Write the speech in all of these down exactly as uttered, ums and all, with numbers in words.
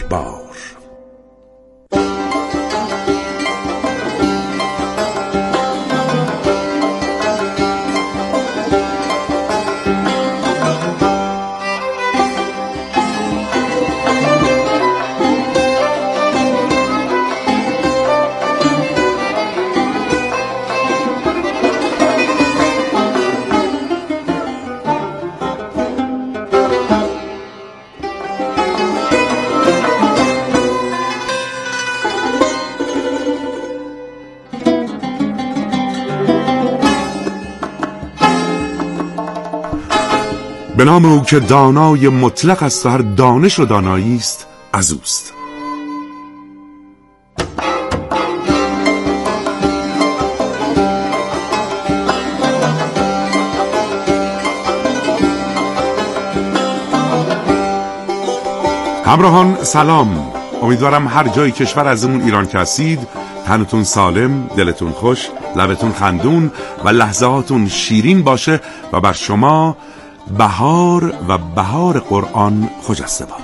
بار. به نام او که دانای مطلق است و هر دانش و دانایی است از اوست. همراهان سلام، امیدوارم هر جای کشور ازمون ایران که هستید تنتون سالم، دلتون خوش، لبتون خندون و لحظاتون شیرین باشه و بر شما بهار و بهار قرآن خجسته باد.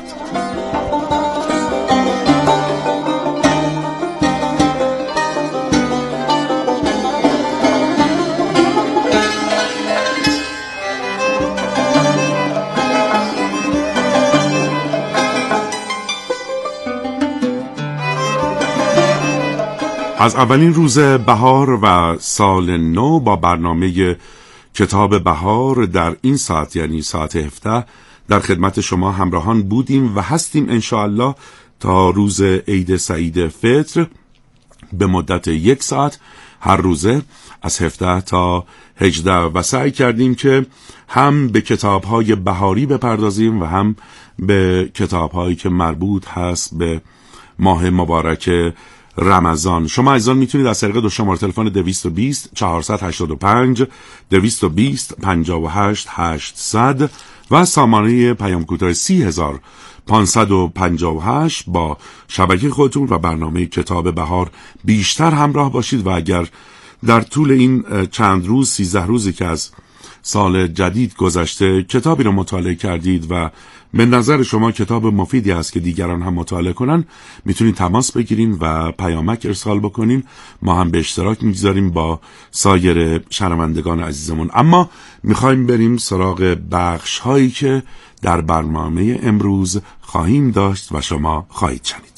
از اولین روز بهار و سال نو با برنامه کتاب بهار در این ساعت، یعنی ساعت هفده، در خدمت شما همراهان بودیم و هستیم انشاءالله تا روز عید سعید فطر به مدت یک ساعت هر روزه از هفده تا هجده و سعی کردیم که هم به کتاب‌های بهاری بپردازیم و هم به کتاب‌هایی که مربوط هست به ماه مبارک رمضان. شما عزیزان میتونید از طریق دو شماره تلفن دویست و بیست چهارصد و هشتاد و پنج دویست و بیست پنجاه و هشت هشتصد و سامانه پیام کوتاه سی هزار پانصد و پنجاه و هشت با شبکه خودتون و برنامه کتاب بهار بیشتر همراه باشید. و اگر در طول این چند روز، سیزده روزی که از سال جدید گذشته کتابی رو مطالعه کردید و به نظر شما کتاب مفیدی است که دیگران هم مطالعه کنن، میتونید تماس بگیریم و پیامک ارسال بکنیم. ما هم به اشتراک میگذاریم با سایر شنوندگان عزیزمون. اما میخوایم بریم سراغ بخش هایی که در برنامه امروز خواهیم داشت و شما خواهید شنید.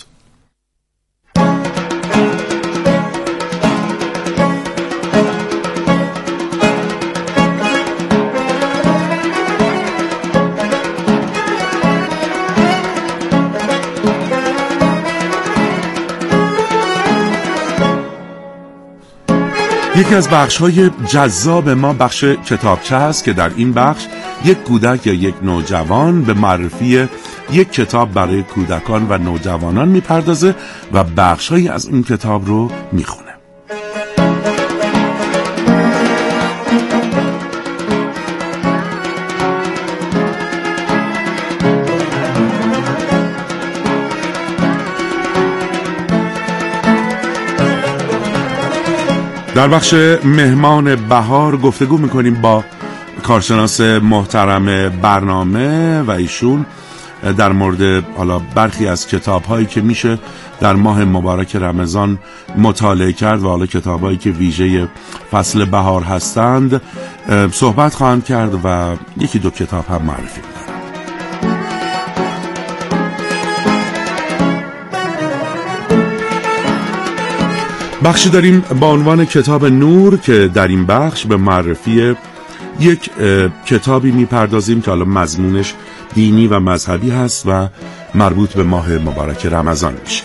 یکی از بخش‌های جذاب ما بخش کتابچه است که در این بخش یک کودک یا یک نوجوان به معرفی یک کتاب برای کودکان و نوجوانان میپردازه و بخش‌هایی از اون کتاب رو میخونه. در بخش مهمان بهار گفتگو میکنیم با کارشناس محترم برنامه و ایشون در مورد حالا برخی از کتاب‌هایی که میشه در ماه مبارک رمضان مطالعه کرد و حالا کتاب‌هایی که ویژه فصل بهار هستند صحبت خواهند کرد و یکی دو کتاب هم معرفی می‌کنند. بخشی داریم با عنوان کتاب نور که در این بخش به معرفی یک کتابی میپردازیم که حالا مضمونش دینی و مذهبی هست و مربوط به ماه مبارک رمضان میشه.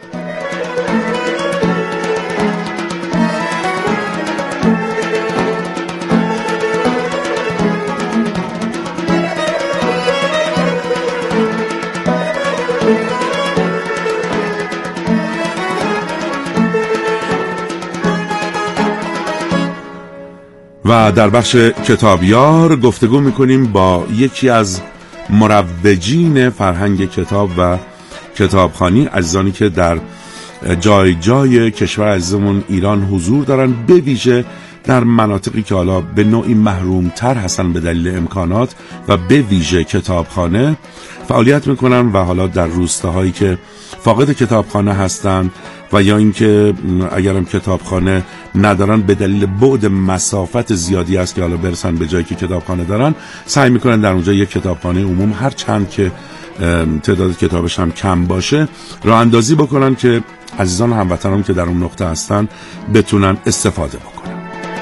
و در بخش کتابیار گفتگو میکنیم با یکی از مروجین فرهنگ کتاب و کتابخوانی، عزیزانی که در جای جای کشور عزیزمون ایران حضور دارن، به ویژه در مناطقی که حالا به نوعی محرومتر هستن به دلیل امکانات و به ویژه کتابخانه فعالیت میکنن و حالا در روستاهایی که فاقد کتابخانه هستن و یا اینکه اگرم کتابخانه ندارن به دلیل بعد مسافت زیادی است که حالا برسن به جایی که کتابخانه دارن، سعی میکنن در اونجا یک کتابخانه عموم هر چند که تعداد کتابش هم کم باشه راه اندازی بکنن که عزیزان هموطنان که در اون نقطه هستن بتونن استفاده بکنن.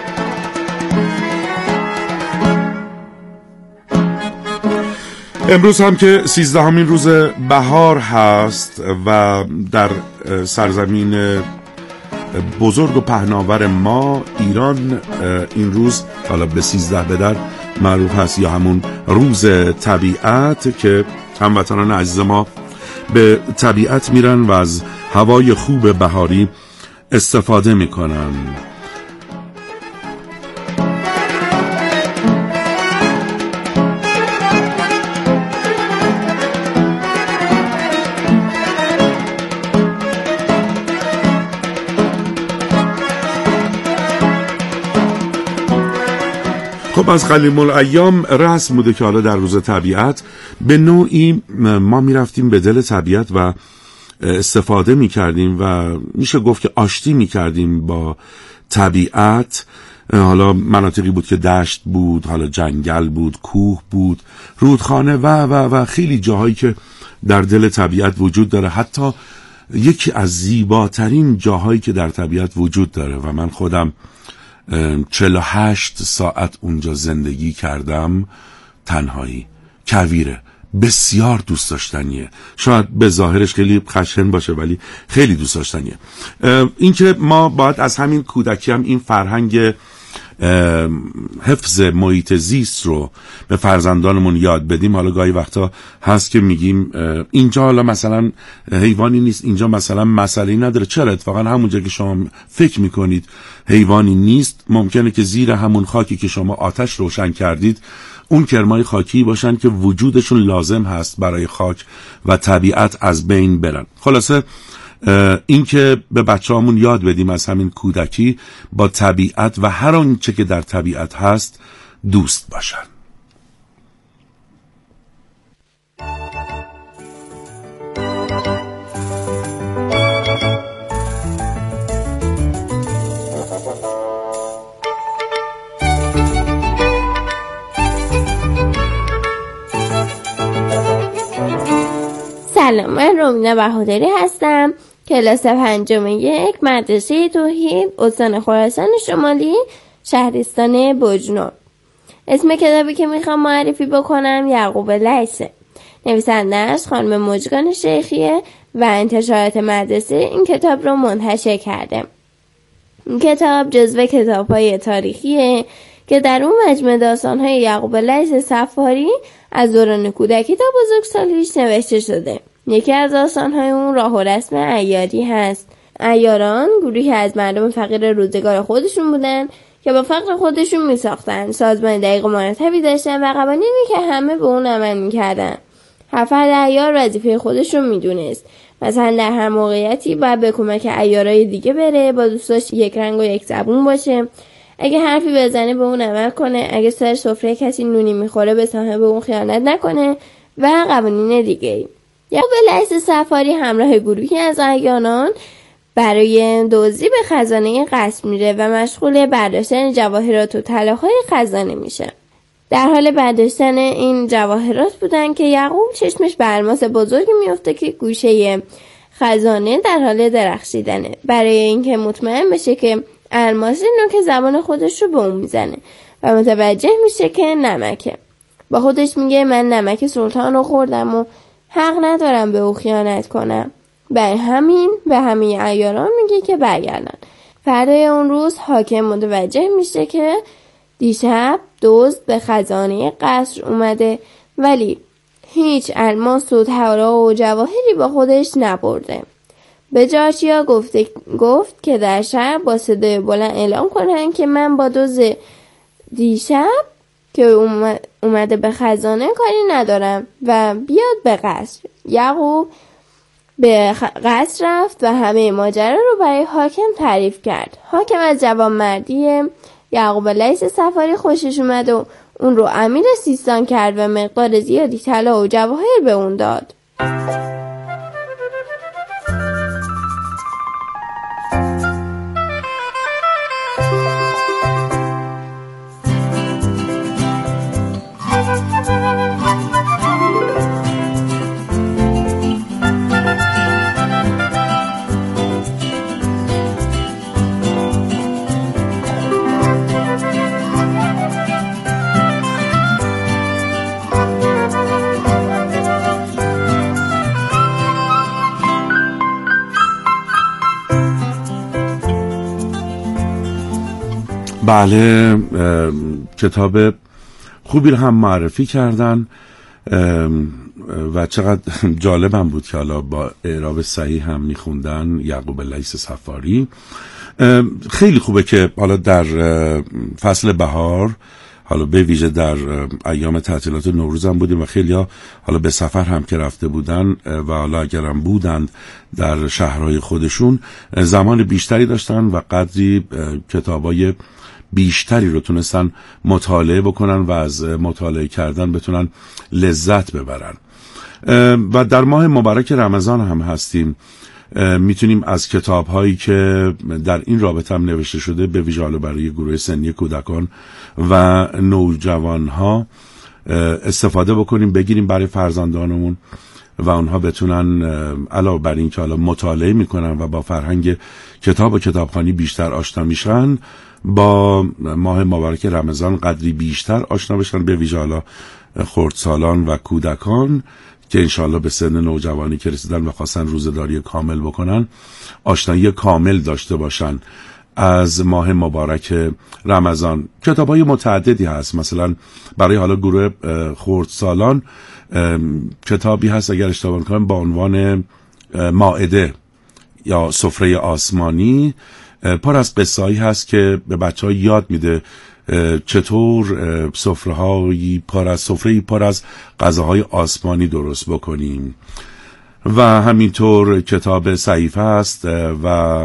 امروز هم که سیزدهمین روز بهار هست و در سرزمین بزرگ و پهناور ما ایران این روز حالا به سیزده به در معروف هست یا همون روز طبیعت که هموطنان عزیز ما به طبیعت میرن و از هوای خوب بهاری استفاده میکنن. خب از قدیم الایام رسم بوده که حالا در روز طبیعت به نوعی ما میرفتیم به دل طبیعت و استفاده میکردیم و میشه گفت که آشتی میکردیم با طبیعت. حالا مناطقی بود که دشت بود، حالا جنگل بود، کوه بود، رودخانه و و و خیلی جاهایی که در دل طبیعت وجود داره. حتی یکی از زیباترین جاهایی که در طبیعت وجود داره و من خودم چهل و هشت ساعت اونجا زندگی کردم، تنهایی، کویره، بسیار دوست داشتنیه. شاید به ظاهرش خیلی خشن باشه ولی خیلی دوست داشتنیه. این که ما باید از همین کودکی هم این فرهنگ حفظ محیط زیست رو به فرزندانمون یاد بدیم. حالا گاهی وقتا هست که میگیم اینجا حالا مثلا حیوانی نیست، اینجا مثلا مسئله نداره. چرا؟ اتفاقا همونجا که شما فکر میکنید حیوانی نیست، ممکنه که زیر همون خاکی که شما آتش روشن کردید اون کرمای خاکی باشن که وجودشون لازم هست برای خاک و طبیعت از بین برن. خلاصه این که به بچه‌هامون یاد بدیم از همین کودکی با طبیعت و هر آنچه که در طبیعت هست دوست باشن. سلام، من رومینا بهادری هستم، کلاس پنجم یک، مدرسه توحید، استان خراسان شمالی، شهرستان بجنورد. اسم کتابی که میخوام معرفی بکنم یعقوب لیثه. نویسنده‌اش خانم مژگان شیخیه و انتشارات مدرسه این کتاب رو منتشر کرده. این کتاب جزو کتاب‌های تاریخیه که در اون مجموعه داستان‌های یعقوب لیث صفاری از دوران کودکی تا بزرگسالیش نوشته شده. یکی از داستان‌های اون راه و رسم عیاری هست. عیاران گروهی از مردم فقیر روزگار خودشون بودن که با فقر خودشون میساختن، سازمان دقیق و مرتبی داشتن و قوانینی که همه به اون عمل میکردن. هر فرد عیار وظیفه خودشون میدونست. مثلا در هر موقعیتی باید به کمک عیارای دیگه بره، با دوستاش یک رنگ و یک زبون باشه، اگه حرفی بزنه به اون عمل کنه، اگه سر سفره کسی نونی میخوره به صاحب اون خیانت نکنه و قوانین دیگه. یعقوب لیث صفاری همراه گروهی از عیاران برای دزدی به خزانه قصر میره و مشغول برداشتن جواهرات و طلاهای خزانه میشه. در حال برداشتن این جواهرات بودن که یعقوب چشمش به الماس بزرگی میفته که گوشه خزانه در حال درخشیدنه. برای اینکه مطمئن بشه که الماسی، نوک زبان خودش رو به اون میزنه و متوجه میشه که نمکه. با خودش میگه من نمک سلطان رو خوردم و حق ندارم به او خیانت کنم. برای همین به همه عیاران میگه که برگردن. فردای اون روز حاکم متوجه میشه که دیشب دزد به خزانه قصر اومده ولی هیچ الماس و طلا و جواهری با خودش نبرده. به جارچیا گفته گفت که در شهر با صدای بلند اعلام کنن که من با دزد دیشب که اومده به خزانه کاری ندارم و بیاد به قصر. یعقوب به قصر رفت و همه ماجرا رو برای حاکم تعریف کرد. حاکم از جوانمردی یعقوب لیث صفاری خوشش اومد و اون رو امیر سیستان کرد و مقدار زیادی طلا و جواهر به اون داد. بله، کتاب خوبی رو هم معرفی کردن و چقدر جالبم بود که حالا با اعراب صحیح هم میخوندن. یعقوب لیث صفاری خیلی خوبه که حالا در فصل بهار، حالا به ویژه در ایام تعطیلات نوروز هم بودیم و خیلی ها حالا به سفر هم که رفته بودن و حالا اگرم بودند در شهرهای خودشون زمان بیشتری داشتن و قدری کتابای بیشتری رو تونستن مطالعه بکنن و از مطالعه کردن بتونن لذت ببرن. و در ماه مبارک رمضان هم هستیم، میتونیم از کتاب هایی که در این رابطه هم نوشته شده به ویژه برای گروه سنی کودکان و نوجوان ها استفاده بکنیم، بگیریم برای فرزندانمون و اونها بتونن علاوه بر این که حالا مطالعه میکنن و با فرهنگ کتاب و کتابخوانی بیشتر آشنا میشن، با ماه مبارک رمضان قدری بیشتر آشنا بشن، به ویژه حالا خردسالان و کودکان که انشاءالله به سن نوجوانی که رسیدن و خواستن روزه‌داری کامل بکنن، آشنایی کامل داشته باشن از ماه مبارک رمضان. کتاب‌های متعددی هست، مثلا برای حالا گروه خردسالان کتابی هست اگر اشتباه نکنم با عنوان مائده یا سفره آسمانی، پر از قصه‌ای هست که به بچه‌ها یاد میده چطور سفره‌هایی پر از سفره‌ای پر از غذاهای آسمانی درست بکنیم. و همینطور کتاب صحیفه است و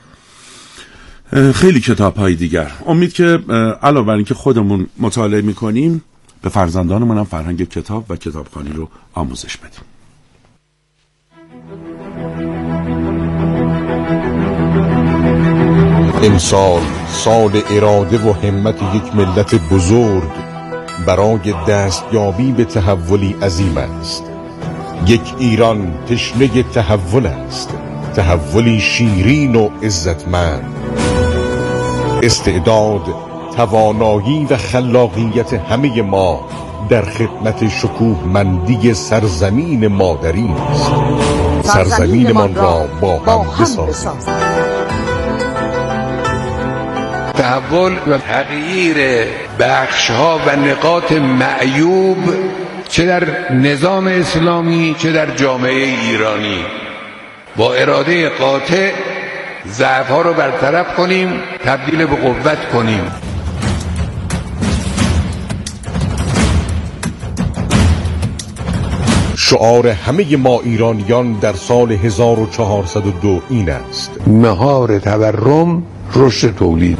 خیلی کتاب‌های دیگر. امید که علاوه بر اینکه خودمون مطالعه می‌کنیم، به فرزندانمون هم فرهنگ کتاب و کتابخوانی رو آموزش بدیم. امسال سال اراده و همت یک ملت بزرگ برای دستیابی به تحولی عظیم است. یک ایران تشنه تحول است، تحولی شیرین و عزتمند. استعداد، توانایی و خلاقیت همه ما در خدمت شکوهمندی سرزمین مادری است. سرزمینمان را با هم بسازیم. تحول و تغییر بخش‌ها و نقاط معیوب چه در نظام اسلامی چه در جامعه ایرانی، با اراده قاطع ضعف‌ها رو برطرف کنیم، تبدیل به قوت کنیم. شعار همه ما ایرانیان در سال هزار و چهارصد و دو این است: مهار تورم، رشد تولید.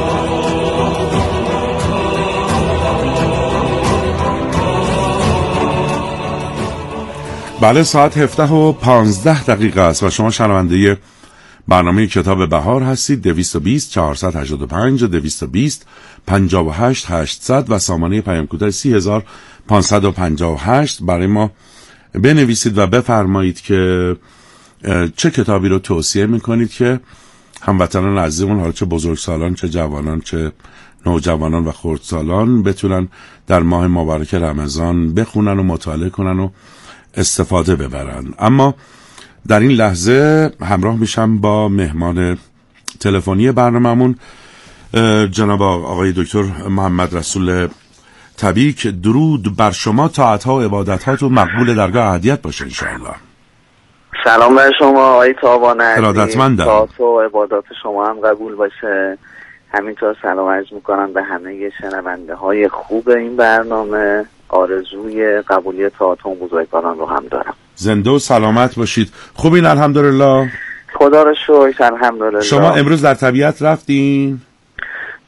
بله، ساعت هفده و پانزده دقیقه است و شما شنونده برنامه کتاب بهار هستید. دویست و بیست چهارصد و هشتاد و پنج دویست و بیست پنجاه و هشت هشتصد و سامانه پیام کوتاه سی هزار پانصد و پنجاه و هشت. برای ما بنویسید و بفرمایید که چه کتابی رو توصیه میکنید که هموطنان عزیزمون، حالا چه بزرگسالان چه جوانان چه نوجوانان و خردسالان، بتونن در ماه مبارک رمضان بخونن و مطالعه کنن و استفاده ببرن. اما در این لحظه همراه میشم با مهمان تلفنی برنامه‌مون، جناب آقای دکتر محمد رسول تبیک. درود بر شما، طاعت‌ها و عبادت‌ها و مقبول درگاه احدیت باشه انشاءالله. سلام بر شما آقای تابان عزیز، ارادتمندم. طاعت و عبادات شما هم قبول باشه. همینطور سلام عرض میکنم به همه شنونده های خوب این برنامه. آرزوی قبولی طاعت و بزرگواران رو هم دارم. زنده و سلامت باشید. خوبین الحمدلله؟ خدا رو شکر الحمدلله. شما امروز در طبیعت رفتین؟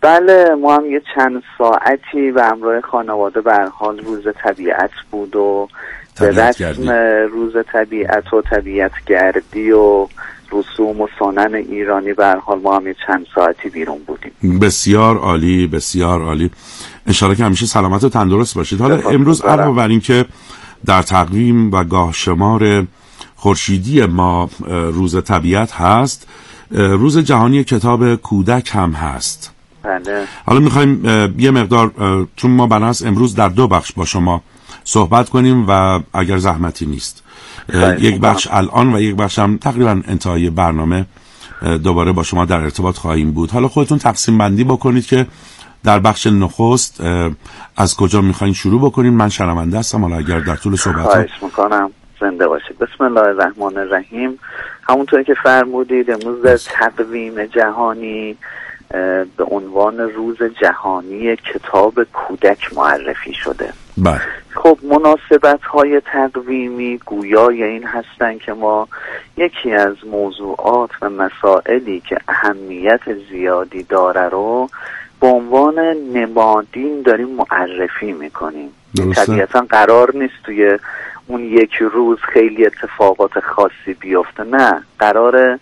بله، ما هم یه چند ساعتی به همراه خانواده به هر حال روز طبیعت بود و به رسم روز طبیعت و طبیعت گردی و رسوم و سنن ایرانی به هر حال ما هم یه چند ساعتی بیرون بودیم. بسیار عالی، بسیار عالی. انشالله که همیشه سلامت و تندرست باشید. حالا امروز علاوه بر این که در تقویم و گاه شمار خورشیدی ما روز طبیعت هست، روز جهانی کتاب کودک هم هست. بله. حالا میخوایم یه مقدار، چون ما بناس امروز در دو بخش با شما صحبت کنیم و اگر زحمتی نیست یک بخش الان و یک بخش هم تقریبا انتهای برنامه دوباره با شما در ارتباط خواهیم بود. حالا خودتون تقسیم بندی بکنید که در بخش نخست از کجا میخواین شروع بکنین. من شنونده هستم، حالا اگر در طول صحبت خواهش میکنم. زنده باشید. بسم الله الرحمن الرحیم. همونطور که فرمودید امروز در تقویم جهانی به عنوان روز جهانی کتاب کودک معرفی شده. بله. خب مناسبت های تقویمی گویای این هستن که ما یکی از موضوعات و مسائلی که اهمیت زیادی داره رو به عنوان نمادین داریم معرفی میکنیم. طبیعتا قرار نیست توی اون یک روز خیلی اتفاقات خاصی بیفته، نه، قراره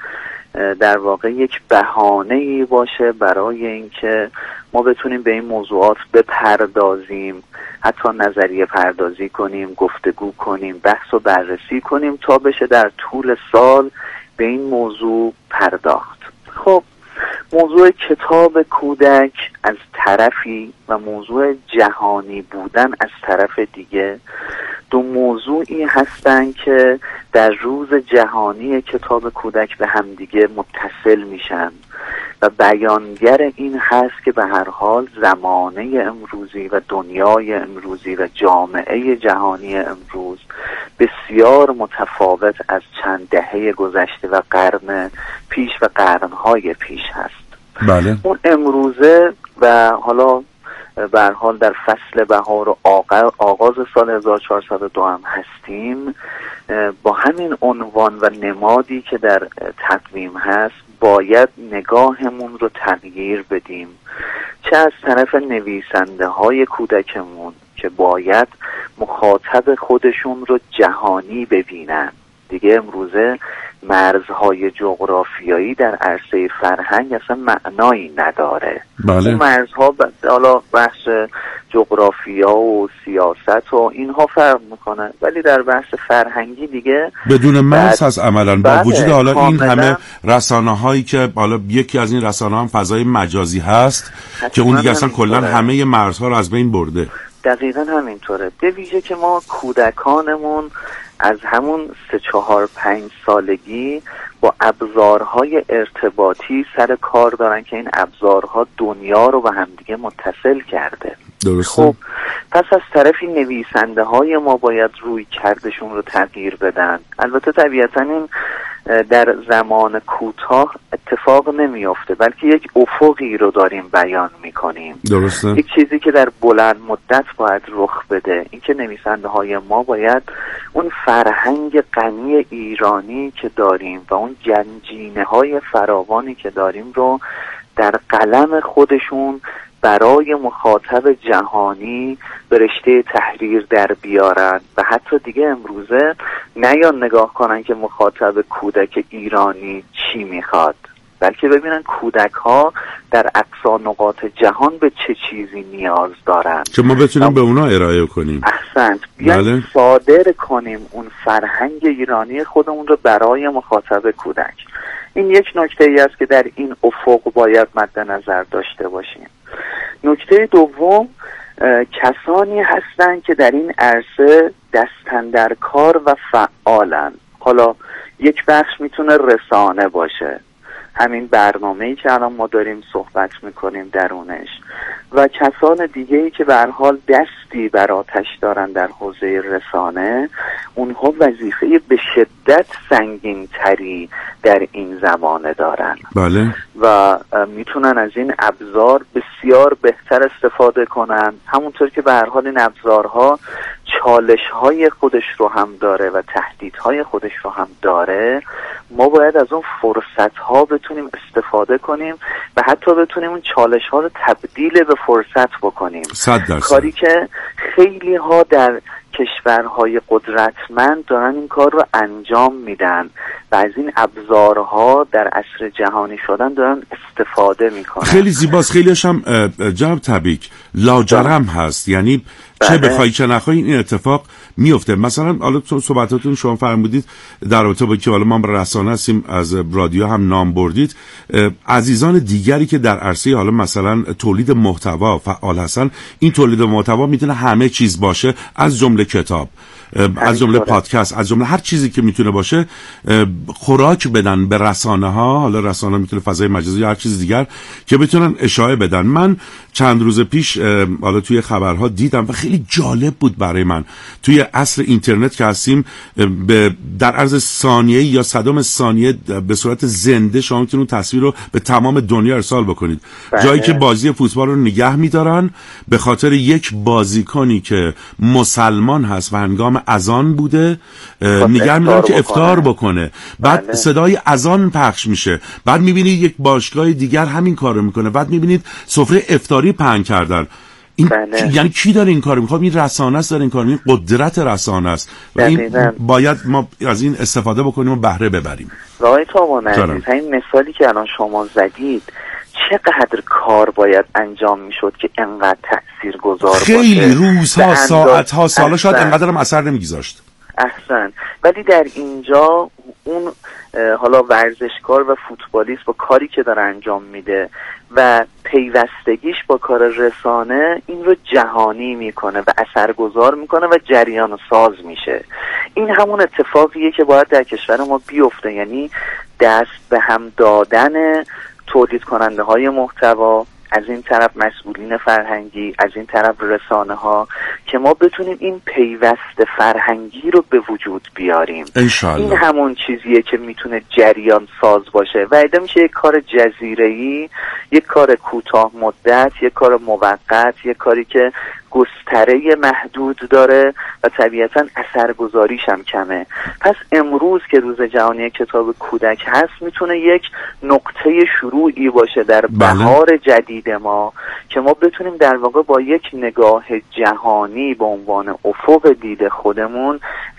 در واقع یک بهانه‌ای باشه برای اینکه ما بتونیم به این موضوعات بپردازیم، حتی نظریه پردازی کنیم، گفتگو کنیم، بحث و بررسی کنیم تا بشه در طول سال به این موضوع پرداخت. خب موضوع کتاب کودک از طرفی و موضوع جهانی بودن از طرف دیگه دو موضوعی هستن که در روز جهانی کتاب کودک به همدیگه متصل میشن و بیانگر این هست که به هر حال زمانه امروزی و دنیای امروزی و جامعه جهانی امروز بسیار متفاوت از چند دهه گذشته و قرن پیش و قرنهای پیش هست. بله. اون امروزه و حالا به هر حال در فصل بهار و آغاز سال هزار و چهارصد و دو هم هستیم، با همین عنوان و نمادی که در تقویم هست باید نگاهمون رو تغییر بدیم، چه از طرف نویسنده های کودکمون که باید مخاطب خودشون رو جهانی ببینن. دیگه امروزه مرزهای جغرافیایی در عرصه فرهنگ اصلا معنایی نداره. بله. اون مرزها حالا بحث جغرافیا و سیاست و اینها فرق میکنه، ولی در بحث فرهنگی دیگه بدون مرز هست عملا. با بله. وجود حالا کاملا. این همه رسانه هایی که حالا یکی از این رسانه هم فضای مجازی هست که اون دیگه اصلا کلا همه مرزها رو از بین برده. دقیقا همینطوره. به ویژه که ما کودکانمون از همون سه چهار پنج سالگی با ابزارهای ارتباطی سر کار دارن که این ابزارها دنیا رو به همدیگه متصل کرده. درسته. خب پس از طرفی نویسنده های ما باید روی کردشون رو تغییر بدن. البته طبیعتا این در زمان کوتاه اتفاق نمیافته، بلکه یک افقی رو داریم بیان میکنیم. درسته. یک چیزی که در بلند مدت باید رخ بده، این که نویسنده های ما باید اون فرهنگ غنی ایرانی که داریم و اون گنجینه های فراوانی که داریم رو در قلم خودشون برای مخاطب جهانی به رشته تحریر در بیارن و حتی دیگه امروزه نیان نگاه کنن که مخاطب کودک ایرانی چی میخواد، بلکه ببینن کودک ها در اقصا نقاط جهان به چه چیزی نیاز دارن که ما بتونیم به اونا ارائه کنیم. احسنت. بیایم بله. صادر کنیم اون فرهنگ ایرانی خودمون رو برای مخاطب کودک. این یک نکته ای است که در این افق باید مد نظر داشته باشیم. نکته دوم، کسانی هستند که در این عرصه دستاندرکار و فعالن. حالا یک بخش میتونه رسانه باشه، همین برنامه‌ای که الان ما داریم صحبت میکنیم درونش، و کسان دیگه‌ای که به هر حال دستی بر آتش دارن در حوزه رسانه، اونها وظیفه به شدت سنگین تری در این زمانه دارن. بله. و میتونن از این ابزار بسیار بهتر استفاده کنن، همونطور که به هر حال این ابزارها چالش‌های خودش رو هم داره و تهدیدهای خودش رو هم داره، ما باید از اون فرصت‌ها بتونیم استفاده کنیم و حتی بتونیم اون چالش‌ها رو تبدیل به فرصت بکنیم. صد درصد. کاری که خیلی ها در کشورهای قدرتمند دارن این کار رو انجام میدن و از این ابزارها در عصر جهانی شدن دارن استفاده میکنن. خیلی زیباست. خیلیش هم جناب تبریک لاجرم هست، یعنی چه بخوای چه نخوای این اتفاق میفته. مثلا حالا تو صحبتاتون شما فرمودید در رابطه با که حالا ما رسانه هستیم، از رادیو هم نام بردید، عزیزان دیگری که در عرصه حالا مثلا تولید محتوا فعال هستن، این تولید محتوا میتونه همه چیز باشه، از جمله کتاب، از جمله پادکست، از جمله هر چیزی که میتونه باشه، خوراک بدن به رسانه ها. حالا رسانه میتونه فضای مجازی یا هر چیز دیگر که بتونن اشاعه بدن. من چند روز پیش حالا توی خبرها دیدم و خیلی جالب بود برای من، توی عصر اینترنت که هستیم، به در عرض ثانیه یا صدم ثانیه به صورت زنده شما میتونید تصویر رو به تمام دنیا ارسال بکنید. بله. جایی که بازی فوتبال رو نگه میدارن به خاطر یک بازیکنی که مسلمان هست و هنگام اذان بوده نگه میدارن که افطار بکنه، بعد بله. صدای اذان پخش میشه، بعد میبینید یک باشگاه دیگر همین کارو میکنه، بعد میبینید سفره افطاری پهن کردن. این بله. یعنی کی داره این کارو میکنه؟ این رسانه است داره این کارو، این قدرت رسانه است و این باید ما از این استفاده بکنیم و بهره ببریم. رای تمام عزیز، این مثالی که الان شما زدید چقدر کار باید انجام میشد که انقدر تاثیرگذار باشه. خیلی روزها، ساعتها، سالا شاید انقدر هم اثر نمیگذاشت. احسن. ولی در اینجا اون حالا ورزشکار و فوتبالیست با کاری که داره انجام میده و پیوستگیش با کار رسانه این رو جهانی میکنه و اثرگذار میکنه و جریان ساز میشه. این همون اتفاقیه که باید در کشور ما بیفته، یعنی دست به هم دادن تولید کننده های محتوا، از این طرف مسئولین فرهنگی، از این طرف رسانه ها، که ما بتونیم این پیوست فرهنگی رو به وجود بیاریم. انشالله. این همون چیزیه که میتونه جریان ساز باشه و ایده میشه یک کار جزیره‌ای، یک کار کوتاه مدت، یک کار موقت، یک کاری که گستره محدود داره و طبیعتاً اثرگذاریش هم کمه. پس امروز که روز جهانی کتاب کودک هست میتونه یک نقطه شروعی باشه در بهار جدید ما که ما بتونیم در واقع با یک نگاه جهانی به عنوان افق دید خودمون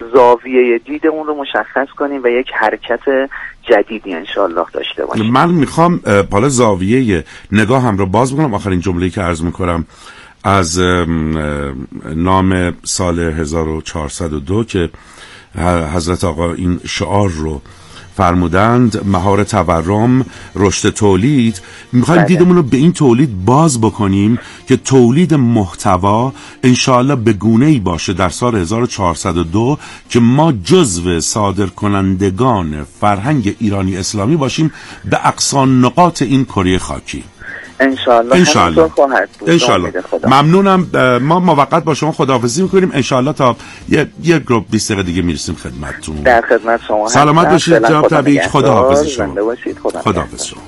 زاویه دیدمون رو مشخص کنیم و یک حرکت جدیدی انشالله داشته باشیم. من میخوام حالا زاویه نگاهم رو باز بکنم. آخرین جمله‌ای که عرض میکنم از نام سال هزار و چهارصد و دو که حضرت آقا این شعار رو فرمودند، مهار تورم، رشد تولید. میخوایم دیدمون رو به این تولید باز بکنیم که تولید محتوا انشاءالله به گونه‌ای باشه در سال هزار و چهارصد و دو که ما جزو صادر کنندگان فرهنگ ایرانی اسلامی باشیم به اقصی نقاط این کره خاکی. انشالله. انشالله. انشالله. ممنونم. ما موقت با شما خداحافظی میکنیم. انشالله تا یه یه گروپ بیست دقیقه دیگه میرسیم خدمتتون. در خدمت شما. سلامت باشید جناب تبریک. خداحافظ شما. خداحافظ شما.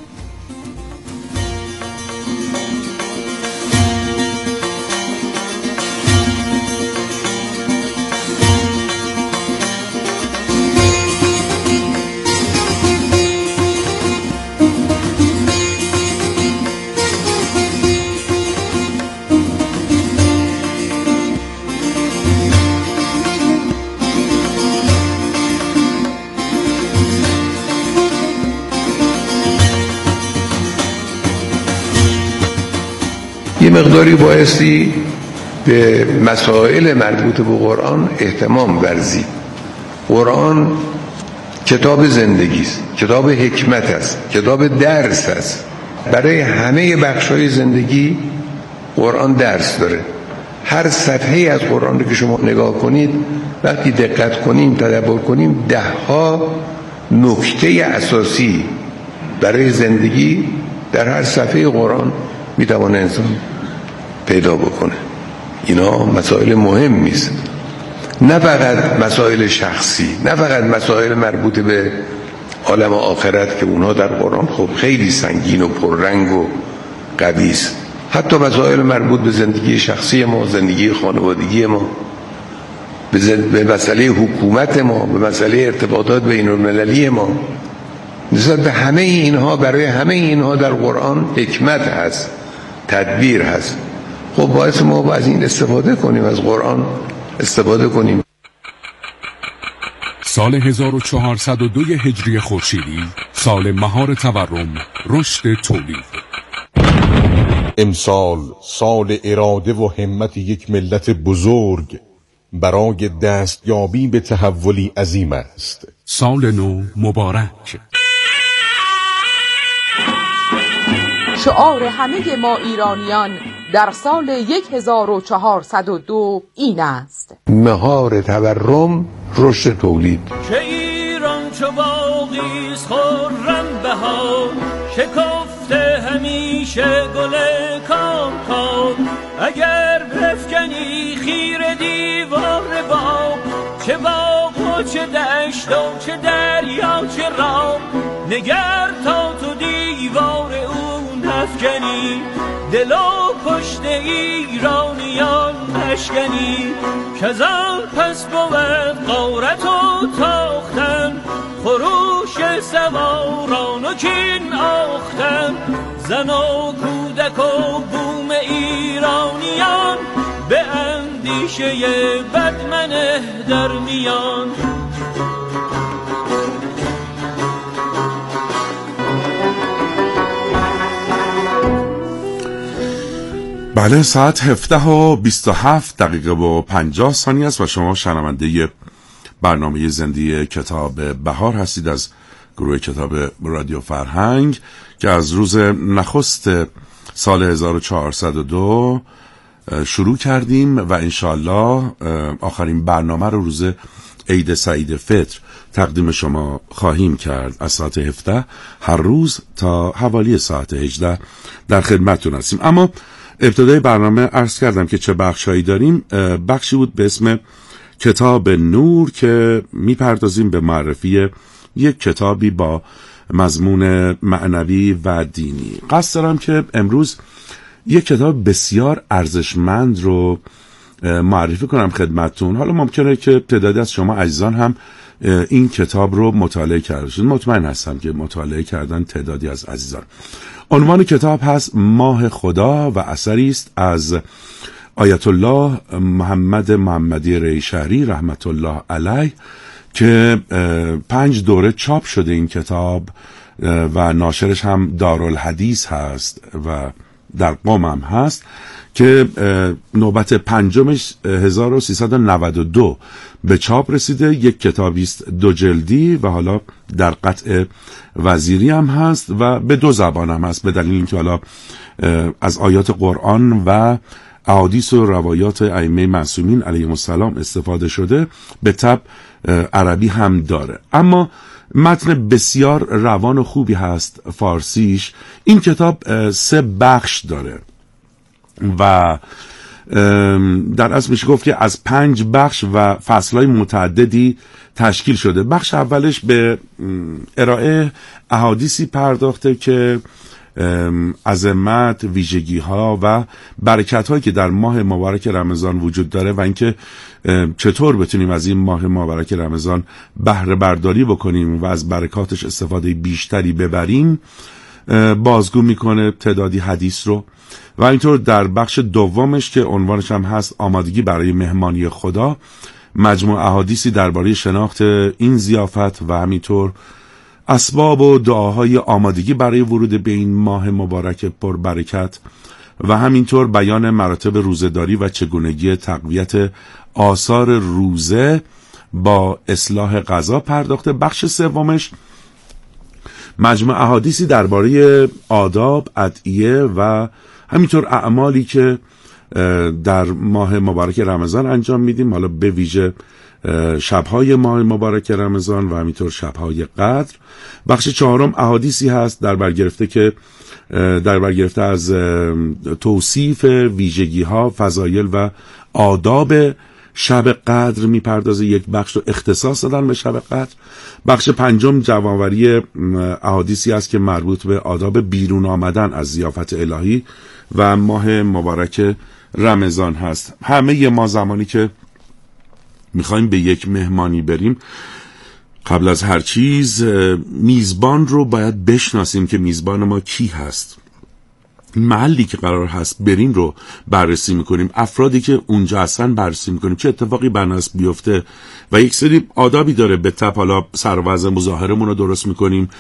یه مقداری بایستی به مسائل مربوط به قرآن اهتمام ورزید. قرآن کتاب زندگی است، کتاب حکمت است، کتاب درس است. برای همه بخش‌های زندگی قرآن درس داره. هر صفحه از قرآن رو که شما نگاه کنید، وقتی دقت کنیم، تدبر کنیم، ده ها نکته اساسی برای زندگی در هر صفحه قرآن میتوانه انسان پیدا بکنه. اینا مسائل مهمی است، نه فقط مسائل شخصی، نه فقط مسائل مربوط به عالم آخرت که اونها در قرآن خب خیلی سنگین و پررنگ و قوی است، حتی مسائل مربوط به زندگی شخصی ما، زندگی خانوادگی ما، به مسئله حکومت ما، به مسئله ارتباطات بین المللی ما. نسبت به همه اینها، برای همه اینها در قرآن حکمت هست، تدبیر هست. خب باعث ما از این استفاده کنیم، از قرآن استفاده کنیم. سال هزار و چهارصد و دو هجری خورشیدی، سال مهار تورم، رشد تولید. امسال سال اراده و همت یک ملت بزرگ برای دستیابی به تحولی عظیم است. سال نو مبارک. شعار همه ما ایرانیان در سال هزار و چهارصد و دو این است: مهار تورم، رشد تولید. که ایران چو باغیست خرم بهار، شکفته همیشه گل کام کام. اگر بفکنی خیر دیوار باغ، چه باغ و چه دشت و چه دریا چه راه، نگر تا تو دیوار اون نفکنی، دل و پشت ایرانیان مشکنی. کزان پس بود غارت و تاختن، خروش سواران و کین آختن. زن و کودک و بوم ایرانیان، به اندیشه بدمنه در میان. بله، ساعت هفده و بیست و هفت دقیقه و پنجاه ثانیه است و شما شنونده برنامه زندی کتاب بهار هستید از گروه کتاب رادیو فرهنگ که از روز نخست سال هزار و چهارصد و دو شروع کردیم و انشالله آخرین برنامه رو روز عید سعید فطر تقدیم شما خواهیم کرد. از ساعت هفده هر روز تا حوالی ساعت هجده در خدمتتون هستیم. اما ابتدای برنامه عرض کردم که چه بخشایی داریم. بخشی بود به اسم کتاب نور که میپردازیم به معرفی یک کتابی با مضمون معنوی و دینی. قصد دارم که امروز یک کتاب بسیار ارزشمند رو معرفی کنم خدمتتون. حالا ممکنه که تعدادی از شما عزیزان هم این کتاب رو مطالعه کرده شد. مطمئن هستم که مطالعه کردن تعدادی از عزیزان. عنوان کتاب هست ماه خدا و اثری است از آیت الله محمد محمدی ریشهری رحمت الله علیه که پنج دوره چاپ شده این کتاب و ناشرش هم دارالحدیث هست و در قم هم هست که نوبت پنجمش هزار و سیصد و نود و دو به چاپ رسیده. یک کتابی است دو جلدی و حالا در قطع وزیری هم هست و به دو زبان هم هست، به دلیل اینکه حالا از آیات قرآن و احادیث و روایات ائمه معصومین علیهم السلام استفاده شده. به طب عربی هم داره، اما متن بسیار روان و خوبی هست فارسیش. این کتاب سه بخش داره و در اصل میشه گفت که از پنج بخش و فصلهای متعددی تشکیل شده. بخش اولش به ارائه احادیثی پرداخته که عظمت، ویژگی ها و برکت هایی که در ماه مبارک رمضان وجود داره و اینکه چطور بتونیم از این ماه مبارک رمضان بهره برداری بکنیم و از برکاتش استفاده بیشتری ببریم بازگو میکنه تعدادی حدیث رو. و اینطور در بخش دومش که عنوانش هم هست آمادگی برای مهمانی خدا، مجموع احادیثی درباره شناخت این ضیافت و همینطور اسباب و دعاهای آمادگی برای ورود به این ماه مبارک پربرکت و همینطور بیان مراتب روزه‌داری و چگونگی تقویت آثار روزه با اصلاح غذا پرداخته. بخش سومش مجموع احادیثی درباره آداب، ادعیه و همینطور اعمالی که در ماه مبارک رمضان انجام میدیم، حالا به ویژه شبهای ماه مبارک رمضان و همینطور شبهای قدر. بخش چهارم احادیثی هست در برگرفته که در برگرفته از توصیف ویژگی ها، فضایل و آداب شب قدر میپردازه. یک بخش رو اختصاص دادن به شب قدر. بخش پنجم جمع‌آوری احادیثی است که مربوط به آداب بیرون آمدن از ضیافت الهی و ماه مبارک رمضان هست. همه ما زمانی که میخوایم به یک مهمانی بریم، قبل از هر چیز میزبان رو باید بشناسیم که میزبان ما کی هست. محلی که قرار هست بریم رو بررسی میکنیم، افرادی که اونجا هستن بررسی میکنیم، چه اتفاقی بناس بیفته و یک سری آدابی داره. به تپ حالا سر و وضع مظاهرمون رو درست میکنیم،